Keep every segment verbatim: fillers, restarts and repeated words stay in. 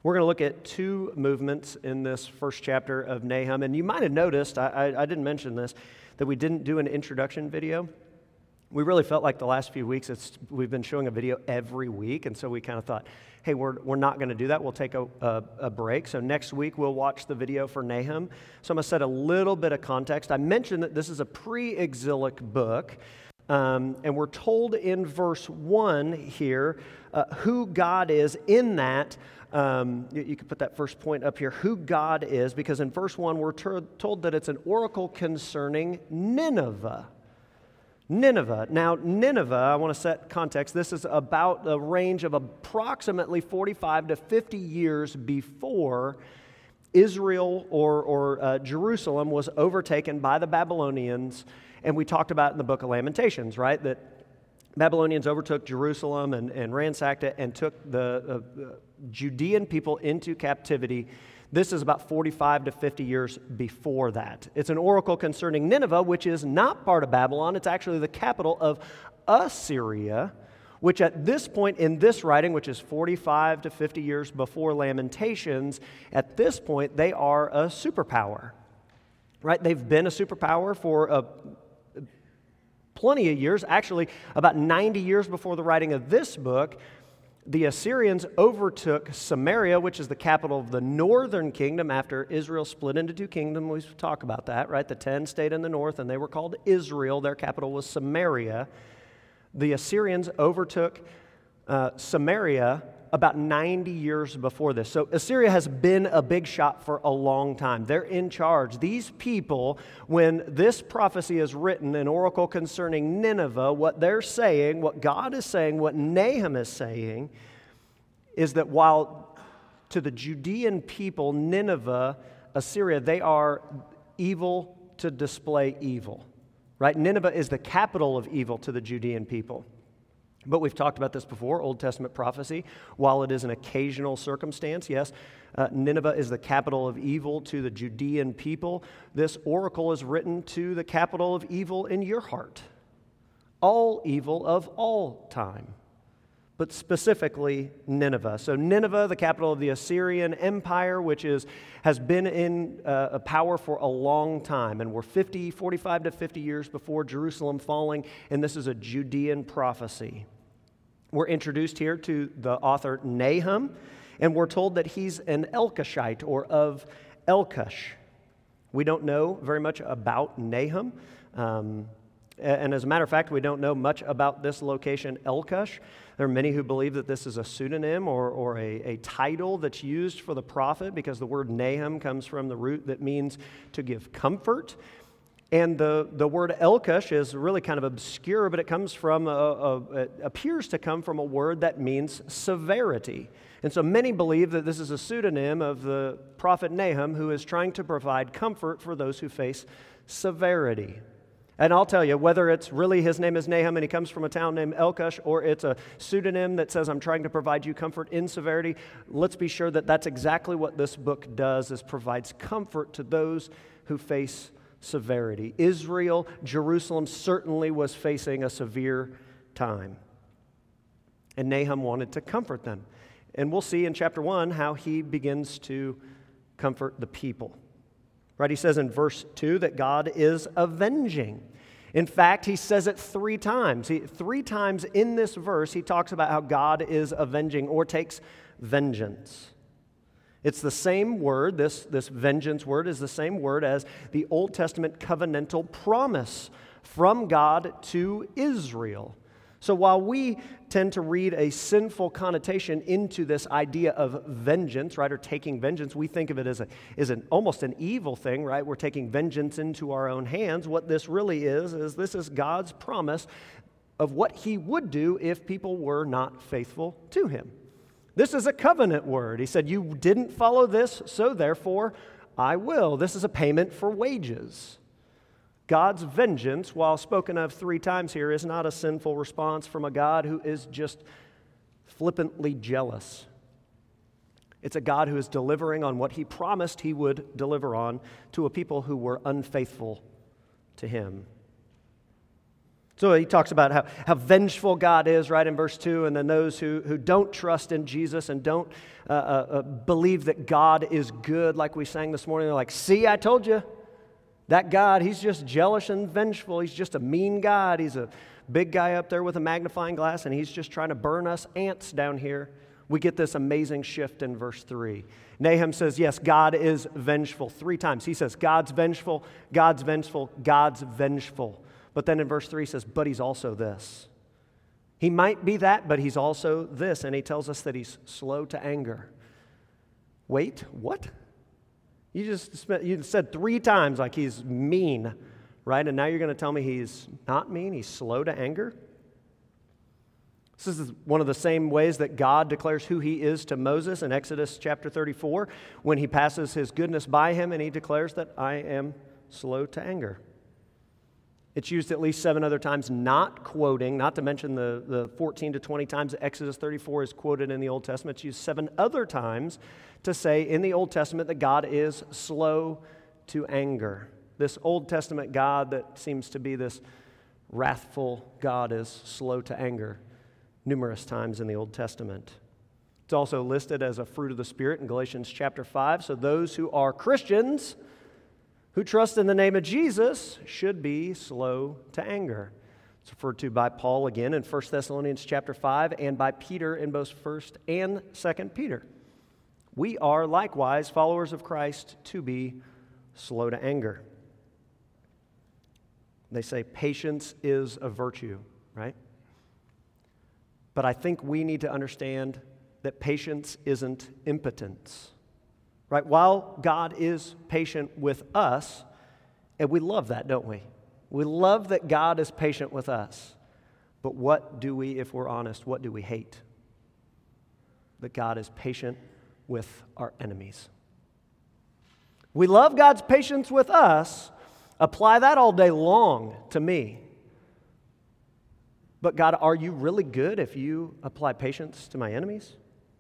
We're going to look at two movements in this first chapter of Nahum. And you might have noticed, I, I, I didn't mention this, that we didn't do an introduction video. We really felt like the last few weeks it's, we've been showing a video every week, and so we kind of thought, hey, we're we're not going to do that. We'll take a, a, a break. So next week we'll watch the video for Nahum. So I'm going to set a little bit of context. I mentioned that this is a pre-exilic book, um, and we're told in verse one here uh, who God is in that. Um, you, you can put that first point up here, who God is, because in verse one we're ter- told that it's an oracle concerning Nineveh. Nineveh. Now, Nineveh, I want to set context. This is about a range of approximately forty-five to fifty years before Israel or, or uh, Jerusalem was overtaken by the Babylonians. And we talked about in the book of Lamentations, right, that Babylonians overtook Jerusalem and, and ransacked it and took the uh, Judean people into captivity. This is about forty-five to fifty years before that. It's an oracle concerning Nineveh, which is not part of Babylon. It's actually the capital of Assyria, which at this point in this writing, which is forty-five to fifty years before Lamentations, at this point they are a superpower, right? They've been a superpower for a plenty of years. Actually, about ninety years before the writing of this book, the Assyrians overtook Samaria, which is the capital of the northern kingdom after Israel split into two kingdoms. We talk about that, right? The ten stayed in the north, and they were called Israel. Their capital was Samaria. The Assyrians overtook uh, Samaria about ninety years before this. So Assyria has been a big shot for a long time. They're in charge. These people, when this prophecy is written, an oracle concerning Nineveh, what they're saying, what God is saying, what Nahum is saying, is that while to the Judean people, Nineveh, Assyria, they are evil to display evil, right? Nineveh is the capital of evil to the Judean people. But we've talked about this before, Old Testament prophecy. While it is an occasional circumstance, yes, uh, Nineveh is the capital of evil to the Judean people. This oracle is written to the capital of evil in your heart. All evil of all time, but specifically Nineveh. So Nineveh, the capital of the Assyrian Empire, which is has been in uh, power for a long time, and we're fifty, forty-five to fifty years before Jerusalem falling, and this is a Judean prophecy. We're introduced here to the author Nahum, and we're told that he's an Elkoshite, or of Elkosh. We don't know very much about Nahum, um, and as a matter of fact, we don't know much about this location, Elkosh. There are many who believe that this is a pseudonym or, or a, a title that's used for the prophet, because the word Nahum comes from the root that means to give comfort. And the, the word Elkosh is really kind of obscure, but it comes from, a, a, it appears to come from a word that means severity. And so many believe that this is a pseudonym of the prophet Nahum, who is trying to provide comfort for those who face severity. And I'll tell you, whether it's really his name is Nahum and he comes from a town named Elkosh, or it's a pseudonym that says, I'm trying to provide you comfort in severity, let's be sure that that's exactly what this book does, is provides comfort to those who face severity. Israel, Jerusalem certainly was facing a severe time. And Nahum wanted to comfort them. And we'll see in chapter one how he begins to comfort the people. Right, he says in verse two that God is avenging. In fact, he says it three times. He, three times in this verse, he talks about how God is avenging or takes vengeance. It's the same word, this, this vengeance word is the same word as the Old Testament covenantal promise from God to Israel. So while we tend to read a sinful connotation into this idea of vengeance, right, or taking vengeance, we think of it as a is an almost an evil thing, right? We're taking vengeance into our own hands. What this really is, is this is God's promise of what he would do if people were not faithful to him. This is a covenant word. He said, you didn't follow this, so therefore I will. This is a payment for wages. God's vengeance, while spoken of three times here, is not a sinful response from a God who is just flippantly jealous. It's a God who is delivering on what he promised he would deliver on to a people who were unfaithful to him. So he talks about how, how vengeful God is, right, in verse two, and then those who, who don't trust in Jesus and don't uh, uh, uh, believe that God is good, like we sang this morning. They're like, see, I told you, that God, he's just jealous and vengeful. He's just a mean God. He's a big guy up there with a magnifying glass, and he's just trying to burn us ants down here. We get this amazing shift in verse three. Nahum says, yes, God is vengeful three times. He says, God's vengeful, God's vengeful, God's vengeful. But then in verse three he says, but he's also this. He might be that, but he's also this. And he tells us that he's slow to anger. Wait, what? You just spent, you said three times like he's mean, right? And now you're going to tell me he's not mean, he's slow to anger? This is one of the same ways that God declares who he is to Moses in Exodus chapter thirty-four when he passes his goodness by him and he declares that I am slow to anger. It's used at least seven other times, not quoting, not to mention the, the fourteen to twenty times that Exodus thirty-four is quoted in the Old Testament. It's used seven other times to say in the Old Testament that God is slow to anger. This Old Testament God that seems to be this wrathful God is slow to anger numerous times in the Old Testament. It's also listed as a fruit of the Spirit in Galatians chapter five. So those who are Christians who trust in the name of Jesus should be slow to anger. It's referred to by Paul again in First Thessalonians chapter five and by Peter in both First and Second Peter. We are likewise followers of Christ to be slow to anger. They say patience is a virtue, right? But I think we need to understand that patience isn't impotence. Right? While God is patient with us, and we love that, don't we? We love that God is patient with us. But what do we, if we're honest, what do we hate? That God is patient with our enemies. We love God's patience with us. Apply that all day long to me. But God, are you really good if you apply patience to my enemies?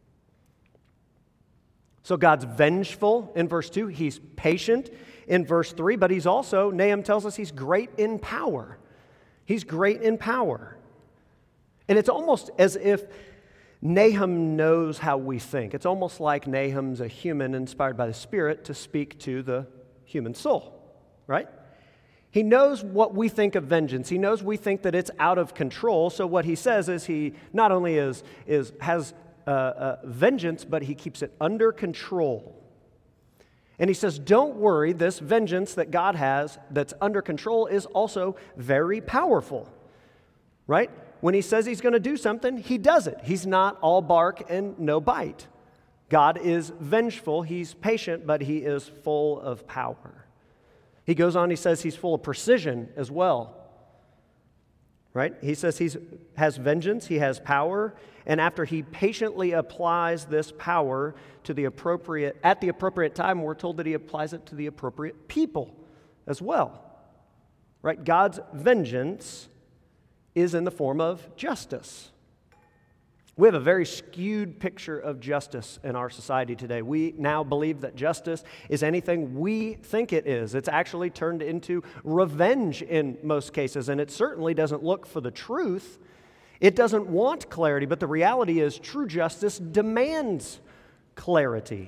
So God's vengeful in verse two. He's patient in verse three, but he's also, Nahum tells us, he's great in power. He's great in power. And it's almost as if Nahum knows how we think. It's almost like Nahum's a human inspired by the Spirit to speak to the human soul, right? He knows what we think of vengeance. He knows we think that it's out of control. So what he says is he not only is, is has uh, uh, vengeance, but he keeps it under control. And he says, don't worry, this vengeance that God has that's under control is also very powerful, right? When he says he's going to do something, he does it. He's not all bark and no bite. God is vengeful, he's patient, but he is full of power. He goes on, he says he's full of precision as well, right? He says he has vengeance, he has power, and after he patiently applies this power to the appropriate, at the appropriate time, we're told that he applies it to the appropriate people as well, right? God's vengeance is in the form of justice. We have a very skewed picture of justice in our society today. We now believe that justice is anything we think it is. It's actually turned into revenge in most cases, and it certainly doesn't look for the truth. It doesn't want clarity, but the reality is true justice demands clarity.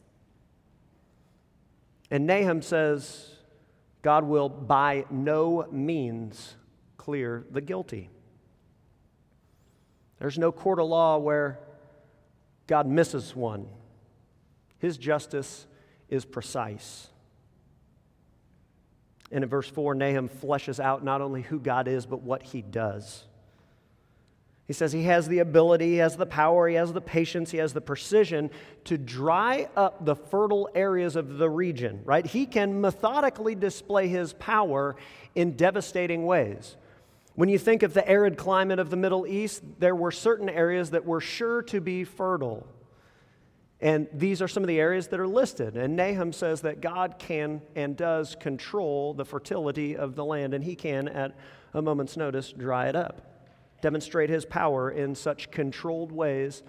And Nahum says God will by no means clear the guilty. There's no court of law where God misses one. His justice is precise. And in verse four, Nahum fleshes out not only who God is, but what he does. He says he has the ability, he has the power, he has the patience, he has the precision to dry up the fertile areas of the region, right? He can methodically display his power in devastating ways. When you think of the arid climate of the Middle East, there were certain areas that were sure to be fertile. And these are some of the areas that are listed. And Nahum says that God can and does control the fertility of the land, and he can, at a moment's notice, dry it up, demonstrate his power in such controlled ways.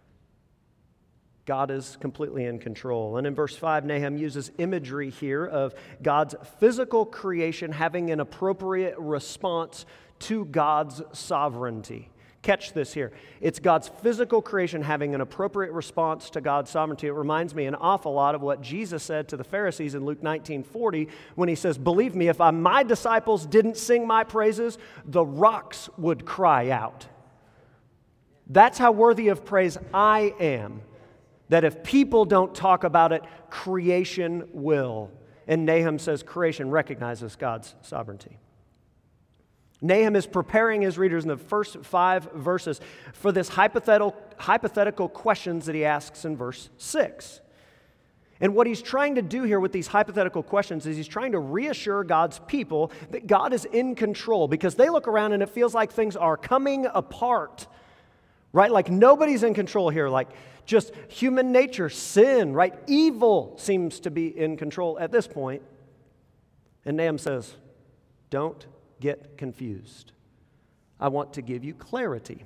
God is completely in control. And in verse five, Nahum uses imagery here of God's physical creation having an appropriate response to God's sovereignty. Catch this here. It's God's physical creation having an appropriate response to God's sovereignty. It reminds me an awful lot of what Jesus said to the Pharisees in Luke nineteen forty when he says, believe me, if I, my disciples didn't sing my praises, the rocks would cry out. That's how worthy of praise I am, that if people don't talk about it, creation will. And Nahum says creation recognizes God's sovereignty. Nahum is preparing his readers in the first five verses for this hypothetical, hypothetical questions that he asks in verse six. And what he's trying to do here with these hypothetical questions is he's trying to reassure God's people that God is in control, because they look around and it feels like things are coming apart, right? Like nobody's in control here, like just human nature, sin, right? Evil seems to be in control at this point. And Nahum says, don't get confused. I want to give you clarity.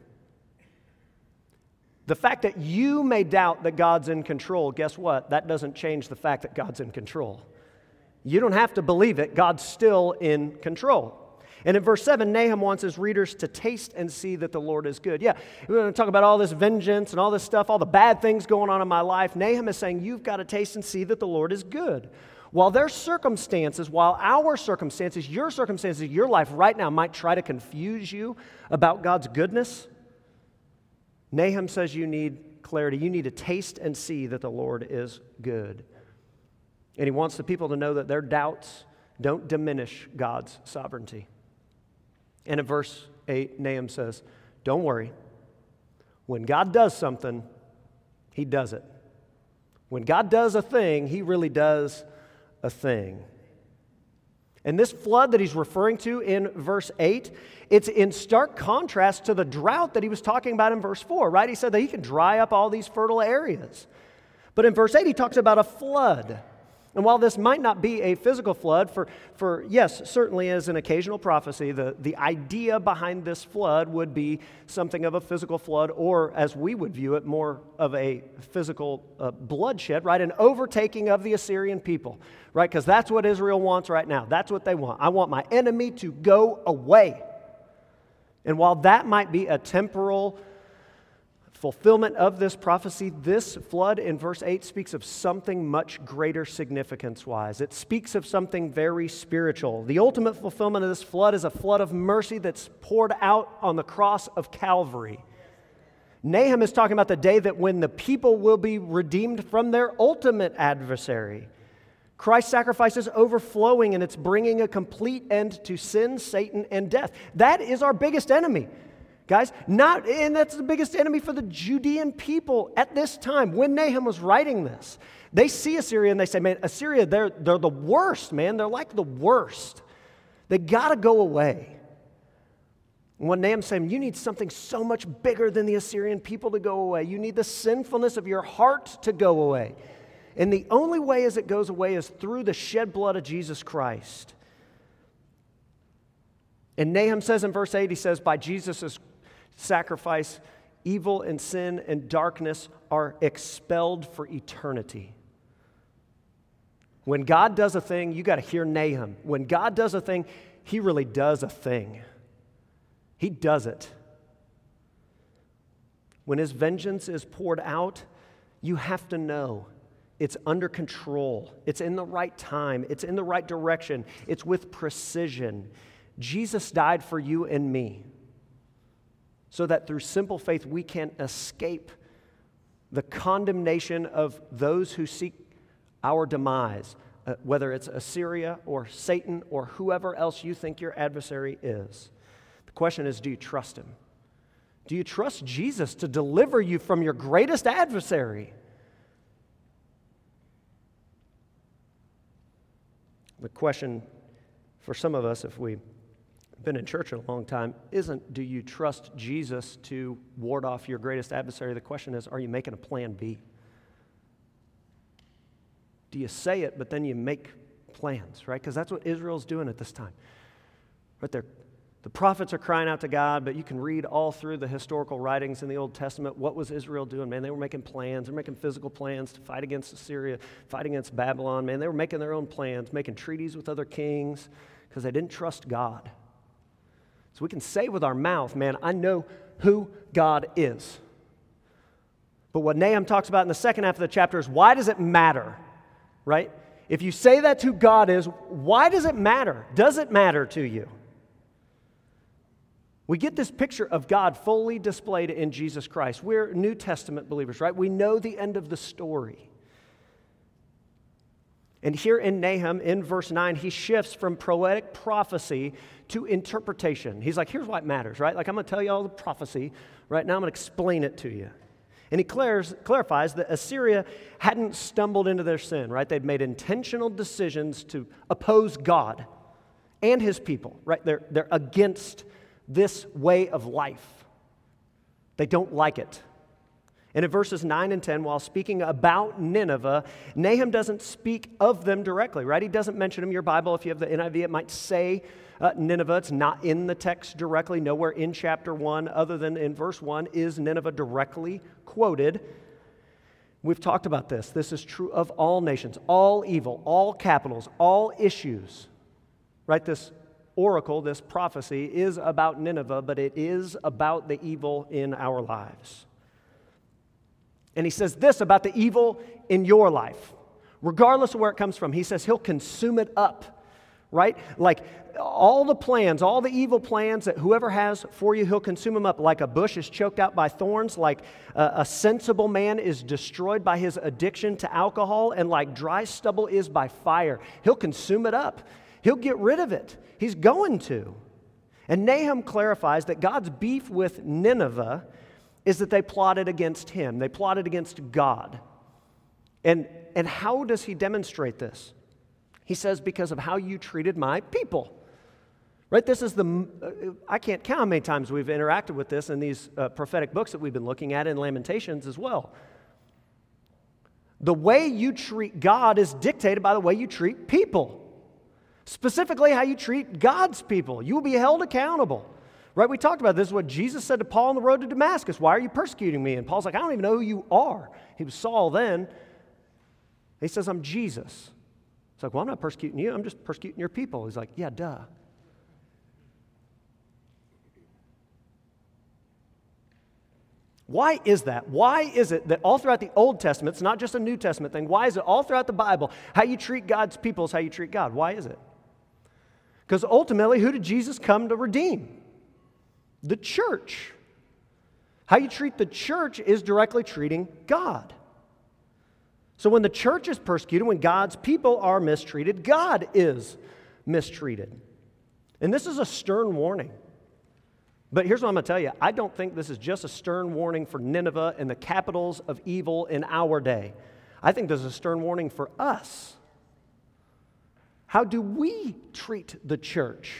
The fact that you may doubt that God's in control, guess what? That doesn't change the fact that God's in control. You don't have to believe it. God's still in control. And in verse seven, Nahum wants his readers to taste and see that the Lord is good. Yeah, we're going to talk about all this vengeance and all this stuff, all the bad things going on in my life. Nahum is saying you've got to taste and see that the Lord is good. While their circumstances, while our circumstances, your circumstances, your life right now might try to confuse you about God's goodness, Nahum says you need clarity. You need to taste and see that the Lord is good. And he wants the people to know that their doubts don't diminish God's sovereignty. And in verse eight, Nahum says, don't worry. When God does something, he does it. When God does a thing, he really does a thing. And this flood that he's referring to in verse eight, it's in stark contrast to the drought that he was talking about in verse four, right? He said that he can dry up all these fertile areas. But in verse eight, he talks about a flood. And while this might not be a physical flood, for, for yes, certainly as an occasional prophecy, the, the idea behind this flood would be something of a physical flood, or as we would view it, more of a physical uh, bloodshed, right? An overtaking of the Assyrian people, right? Because that's what Israel wants right now. That's what they want. I want my enemy to go away. And while that might be a temporal fulfillment of this prophecy, this flood in verse eight speaks of something much greater significance-wise. It speaks of something very spiritual. The ultimate fulfillment of this flood is a flood of mercy that's poured out on the cross of Calvary. Nahum is talking about the day that when the people will be redeemed from their ultimate adversary. Christ's sacrifice is overflowing, and it's bringing a complete end to sin, Satan, and death. That is our biggest enemy. Guys, not, and that's the biggest enemy for the Judean people at this time. When Nahum was writing this, they see Assyria and they say, man, Assyria, they're, they're the worst, man. They're like the worst. They got to go away. And when Nahum's saying, you need something so much bigger than the Assyrian people to go away. You need the sinfulness of your heart to go away. And the only way as it goes away is through the shed blood of Jesus Christ. And Nahum says in verse eight, he says, by Jesus' sacrifice, evil and sin and darkness are expelled for eternity. When God does a thing, you got to hear Nahum. When God does a thing, he really does a thing. He does it. When his vengeance is poured out, you have to know it's under control. It's in the right time. It's in the right direction. It's with precision. Jesus died for you and me, so that through simple faith we can escape the condemnation of those who seek our demise, uh, whether it's Assyria or Satan or whoever else you think your adversary is. The question is, do you trust him? Do you trust Jesus to deliver you from your greatest adversary? The question for some of us, if we been in church a long time, isn't do you trust Jesus to ward off your greatest adversary? The question is, are you making a plan B? Do you say it, but then you make plans, right? Because that's what Israel's doing at this time. Right there, the prophets are crying out to God, but you can read all through the historical writings in the Old Testament. What was Israel doing? Man, they were making plans. They're making physical plans to fight against Assyria, fight against Babylon. Man, they were making their own plans, making treaties with other kings because they didn't trust God. So we can say with our mouth, man, I know who God is. But what Nahum talks about in the second half of the chapter is, why does it matter, right? If you say that's who God is, why does it matter? Does it matter to you? We get this picture of God fully displayed in Jesus Christ. We're New Testament believers, right? We know the end of the story. And here in Nahum, in verse nine, he shifts from poetic prophecy to interpretation. He's like, here's why it matters, right? Like, I'm going to tell you all the prophecy. Right now, I'm going to explain it to you. And he clars, clarifies that Assyria hadn't stumbled into their sin, right? They'd made intentional decisions to oppose God and his people, right? They're, they're against this way of life. They don't like it. And in verses nine and ten, while speaking about Nineveh, Nahum doesn't speak of them directly, right? He doesn't mention them. Your Bible, if you have the N I V, it might say uh, Nineveh. It's not in the text directly. Nowhere in chapter one, other than in verse one, is Nineveh directly quoted. We've talked about this. This is true of all nations, all evil, all capitals, all issues, right? This oracle, this prophecy is about Nineveh, but it is about the evil in our lives. And he says this about the evil in your life, regardless of where it comes from. He says he'll consume it up, right? Like all the plans, all the evil plans that whoever has for you, he'll consume them up. Like a bush is choked out by thorns, like a, a sensible man is destroyed by his addiction to alcohol, and like dry stubble is by fire. He'll consume it up. He'll get rid of it. He's going to. And Nahum clarifies that God's beef with Nineveh is that they plotted against him. They plotted against God. And, and how does he demonstrate this? He says, because of how you treated my people. Right? This is the, uh, I can't count how many times we've interacted with this in these uh, prophetic books that we've been looking at in Lamentations as well. The way you treat God is dictated by the way you treat people. Specifically, how you treat God's people. You will be held accountable. Right, we talked about this. This is what Jesus said to Paul on the road to Damascus. Why are you persecuting me? And Paul's like, I don't even know who you are. He was Saul then. He says, I'm Jesus. It's like, well, I'm not persecuting you. I'm just persecuting your people. He's like, yeah, duh. Why is that? Why is it that all throughout the Old Testament, it's not just a New Testament thing, why is it all throughout the Bible, how you treat God's people is how you treat God? Why is it? Because ultimately, who did Jesus come to redeem? The church. How you treat the church is directly treating God. So when the church is persecuted, when God's people are mistreated, God is mistreated. And this is a stern warning. But here's what I'm going to tell you. I don't think this is just a stern warning for Nineveh and the capitals of evil in our day. I think this is a stern warning for us. How do we treat the church?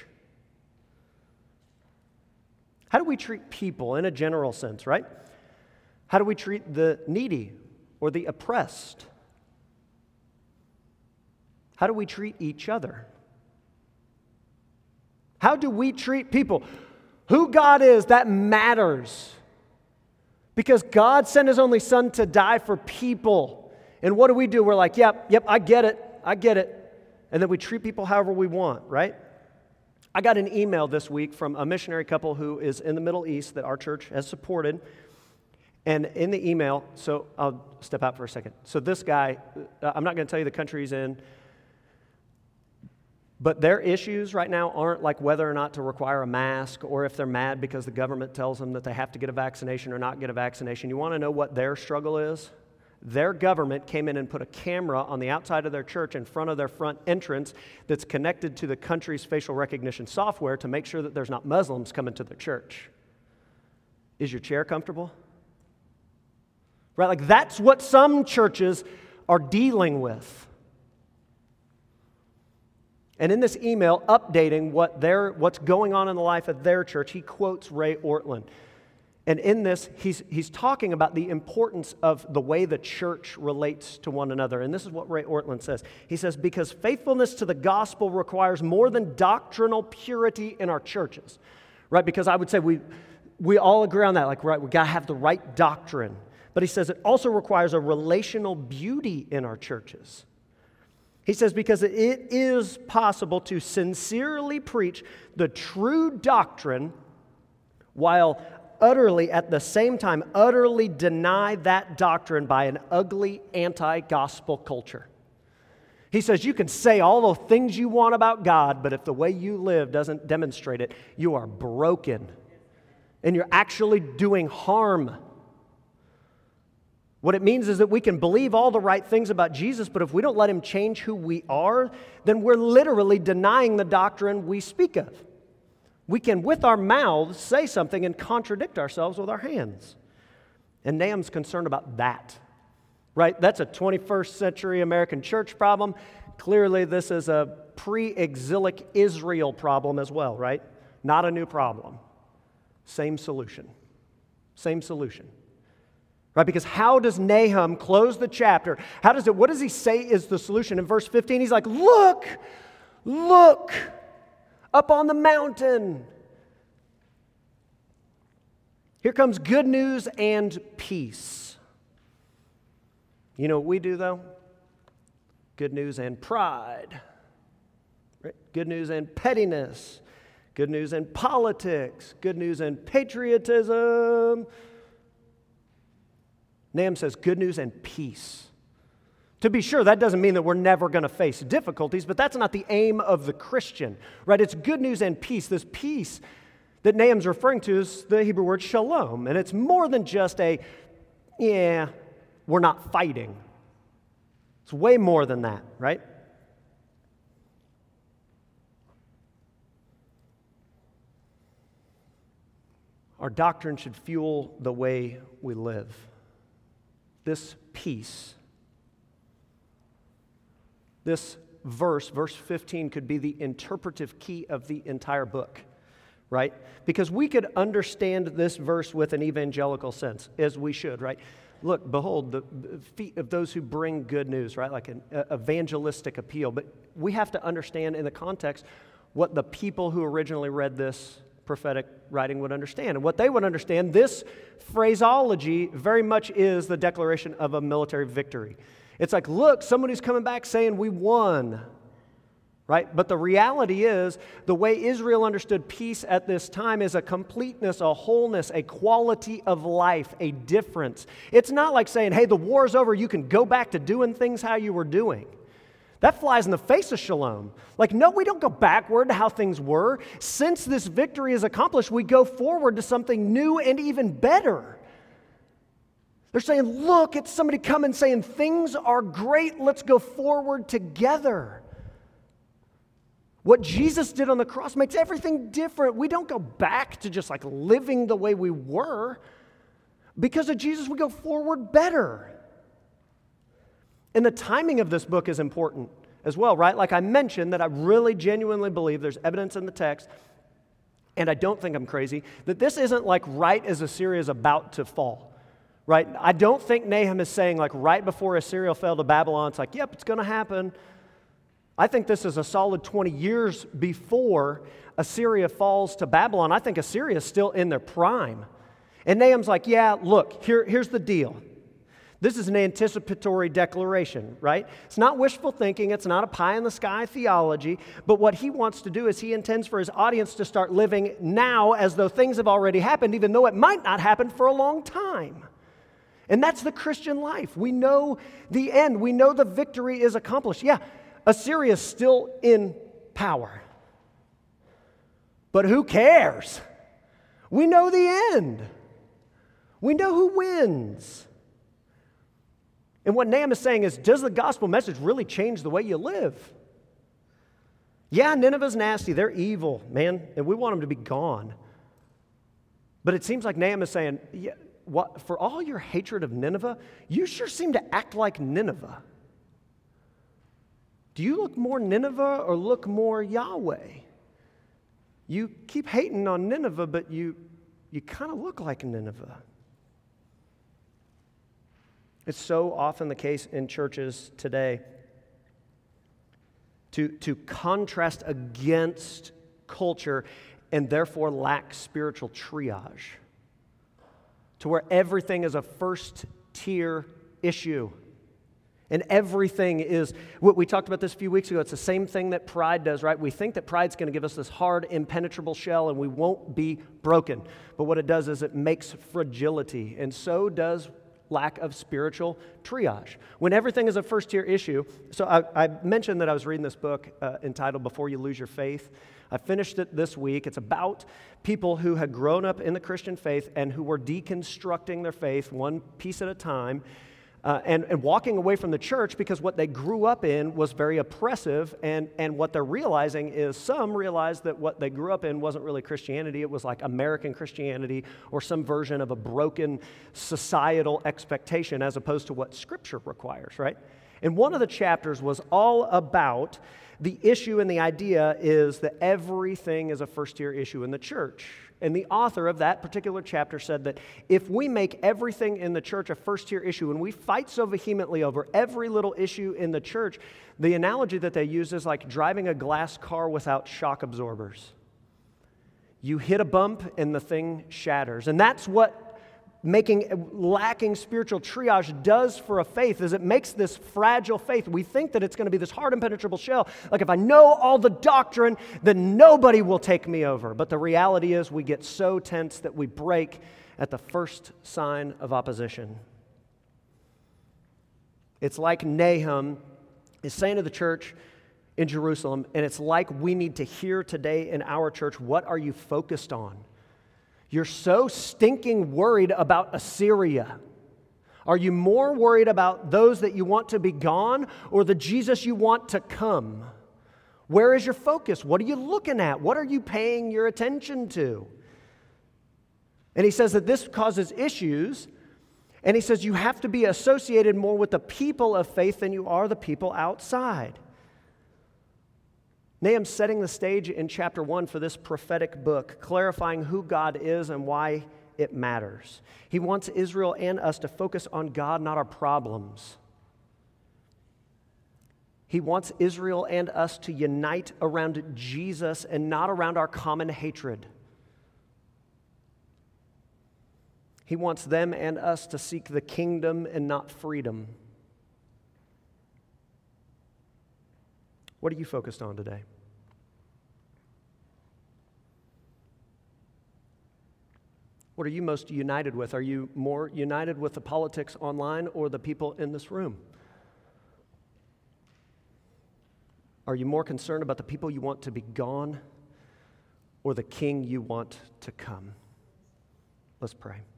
How do we treat people in a general sense, right? How do we treat the needy or the oppressed? How do we treat each other? How do we treat people? Who God is, that matters. Because God sent his only son to die for people. And what do we do? We're like, yep, yep, I get it, I get it. And then we treat people however we want, right? I got an email this week from a missionary couple who is in the Middle East that our church has supported. And in the email, so I'll step out for a second. So this guy, I'm not going to tell you the country he's in, but their issues right now aren't like whether or not to require a mask or if they're mad because the government tells them that they have to get a vaccination or not get a vaccination. You want to know what their struggle is? Their government came in and put a camera on the outside of their church in front of their front entrance that's connected to the country's facial recognition software to make sure that there's not Muslims coming to their church. Is your chair comfortable? Right? Like that's what some churches are dealing with. And in this email updating what their, what's going on in the life of their church, he quotes Ray Ortlund. And in this, he's, he's talking about the importance of the way the church relates to one another. And this is what Ray Ortlund says. He says, because faithfulness to the gospel requires more than doctrinal purity in our churches. Right? Because I would say we, we all agree on that. Like, right, we got to have the right doctrine. But he says it also requires a relational beauty in our churches. He says, because it is possible to sincerely preach the true doctrine while utterly, at the same time, utterly deny that doctrine by an ugly anti-gospel culture. He says you can say all the things you want about God, but if the way you live doesn't demonstrate it, you are broken. And you're actually doing harm. What it means is that we can believe all the right things about Jesus, but if we don't let Him change who we are, then we're literally denying the doctrine we speak of. We can, with our mouths, say something and contradict ourselves with our hands. And Nahum's concerned about that, right? That's a twenty-first century American church problem. Clearly, this is a pre-exilic Israel problem as well, right? Not a new problem. Same solution. Same solution. Right? Because how does Nahum close the chapter? How does it, what does he say is the solution? In verse fifteen, he's like, look, look, up on the mountain. Here comes good news and peace. You know what we do, though? Good news and pride. Right? Good news and pettiness. Good news and politics. Good news and patriotism. Nahum says good news and peace. To be sure, that doesn't mean that we're never going to face difficulties, but that's not the aim of the Christian, right? It's good news and peace. This peace that Nahum's referring to is the Hebrew word shalom, and it's more than just a, yeah, we're not fighting. It's way more than that, right? Our doctrine should fuel the way we live. This peace, this verse, verse fifteen, could be the interpretive key of the entire book, right? Because we could understand this verse with an evangelical sense, as we should, right? Look, behold, the feet of those who bring good news, right? Like an evangelistic appeal. But we have to understand in the context what the people who originally read this prophetic writing would understand. And what they would understand, this phraseology very much is the declaration of a military victory. It's like, look, somebody's coming back saying we won, right? But the reality is, the way Israel understood peace at this time is a completeness, a wholeness, a quality of life, a difference. It's not like saying, hey, the war's over, you can go back to doing things how you were doing. That flies in the face of shalom. Like, no, we don't go backward to how things were. Since this victory is accomplished, we go forward to something new and even better. They're saying, look, it's somebody coming saying, things are great, let's go forward together. What Jesus did on the cross makes everything different. We don't go back to just like living the way we were. Because of Jesus, we go forward better. And the timing of this book is important as well, right? Like I mentioned, that I really genuinely believe there's evidence in the text, and I don't think I'm crazy, that this isn't like right as Assyria is about to fall, right? I don't think Nahum is saying like right before Assyria fell to Babylon, it's like, yep, it's going to happen. I think this is a solid twenty years before Assyria falls to Babylon. I think Assyria is still in their prime. And Nahum's like, yeah, look, here, here's the deal. This is an anticipatory declaration, right? It's not wishful thinking. It's not a pie-in-the-sky theology. But what he wants to do is he intends for his audience to start living now as though things have already happened, even though it might not happen for a long time. And that's the Christian life. We know the end. We know the victory is accomplished. Yeah, Assyria is still in power. But who cares? We know the end. We know who wins. And what Nahum is saying is, does the gospel message really change the way you live? Yeah, Nineveh's nasty. They're evil, man, and we want them to be gone. But it seems like Nahum is saying, yeah, what, for all your hatred of Nineveh, you sure seem to act like Nineveh. Do you look more Nineveh or look more Yahweh? You keep hating on Nineveh, but you, you kind of look like Nineveh. It's so often the case in churches today to, to contrast against culture and therefore lack spiritual triage, to where everything is a first-tier issue. And everything is, what we talked about this a few weeks ago, it's the same thing that pride does, right? We think that pride's going to give us this hard, impenetrable shell and we won't be broken. But what it does is it makes fragility, and so does lack of spiritual triage. When everything is a first-tier issue, so I, I mentioned that I was reading this book uh, entitled Before You Lose Your Faith. I finished it this week. It's about people who had grown up in the Christian faith and who were deconstructing their faith one piece at a time. Uh, and, and walking away from the church because what they grew up in was very oppressive, and, and what they're realizing is some realized that what they grew up in wasn't really Christianity, it was like American Christianity or some version of a broken societal expectation as opposed to what Scripture requires, right? And one of the chapters was all about the issue, and the idea is that everything is a first-tier issue in the church. And the author of that particular chapter said that if we make everything in the church a first-tier issue and we fight so vehemently over every little issue in the church, the analogy that they use is like driving a glass car without shock absorbers. You hit a bump and the thing shatters. And that's what making lacking spiritual triage does for a faith, is it makes this fragile faith. We think that it's going to be this hard, impenetrable shell. Like if I know all the doctrine, then nobody will take me over. But the reality is we get so tense that we break at the first sign of opposition. It's like Nahum is saying to the church in Jerusalem, and it's like we need to hear today in our church, what are you focused on? You're so stinking worried about Assyria. Are you more worried about those that you want to be gone or the Jesus you want to come? Where is your focus? What are you looking at? What are you paying your attention to? And he says that this causes issues, and he says you have to be associated more with the people of faith than you are the people outside. Nahum's setting the stage in chapter one for this prophetic book, clarifying who God is and why it matters. He wants Israel and us to focus on God, not our problems. He wants Israel and us to unite around Jesus and not around our common hatred. He wants them and us to seek the kingdom and not freedom. What are you focused on today? What are you most united with? Are you more united with the politics online or the people in this room? Are you more concerned about the people you want to be gone or the king you want to come? Let's pray.